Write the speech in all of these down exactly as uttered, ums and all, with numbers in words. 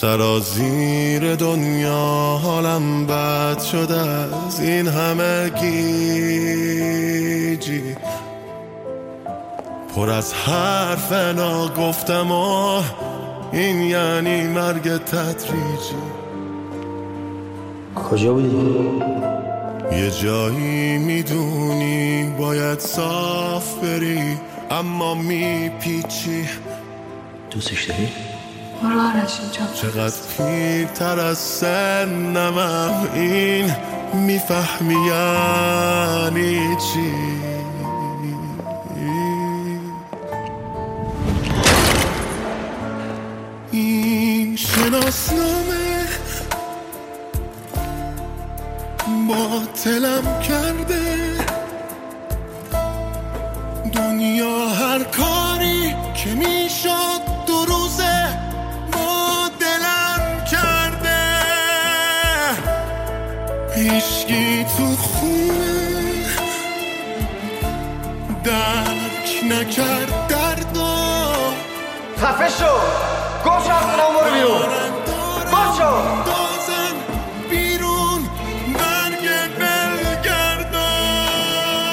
سرازیر دنیا حالم بد شده از این همه گیجی، پر از حرف ناگفتم و این یعنی مرگ تدریجی. کجا بودی؟ یه جایی میدونی باید صاف بری اما میپیچی. دوستش داری؟ برو آرش اینجا. چقدر پیرتر از سنمم این میفهمی یعنی چی. این شناسنامه باطلم کرده، دنیا هر کاری که میشد دو روزه با دلم کرده. هیچکی تو خونه درک نکرد دردو. خفه شو، گم شو از خونم، برو بیرون، گم شو. دازن بیرون مرگ بلگردان.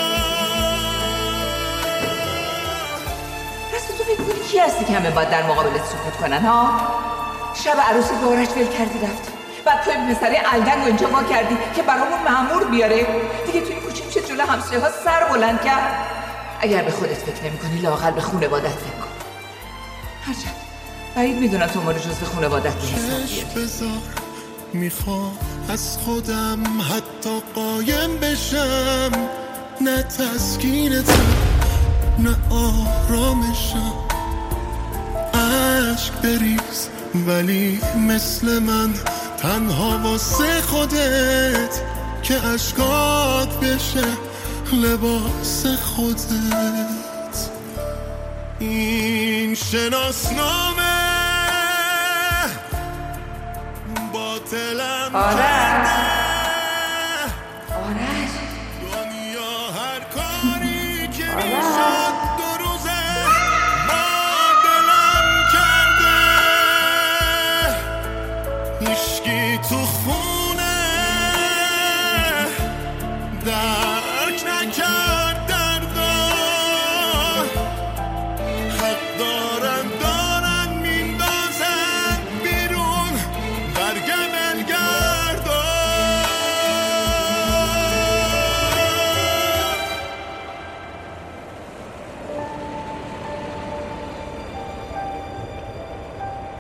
راستی تو فکر کنی کی هستی که همه باید در مقابلت سکوت کنن ها؟ شب عروسی به آرش ول کردی رفتی، بعد توی پسره الدنگ و اینجا ما کردی که برامون مأمور بیاره. دیگه توی کوچه میشه جلو همسایه ها سر بلند کرد. اگر به خودت فکر نمی کنی لااقل به خانوادت فکر کن. هرچند بعید میدونم تو ما رو جز به خانوادت حساب بیاری. میخوام از خودم حتی قایم بشم، نه تسکینتم نه آرامشم. عشق بریز ولی مثل من تنها واسه خودت، که عشقات بشه لباس خودت. این شناسنامه باطلم کرده. آرش دنیا هر کاری که میشد دو روزه با دلم کرده. هیچکی تو خونه در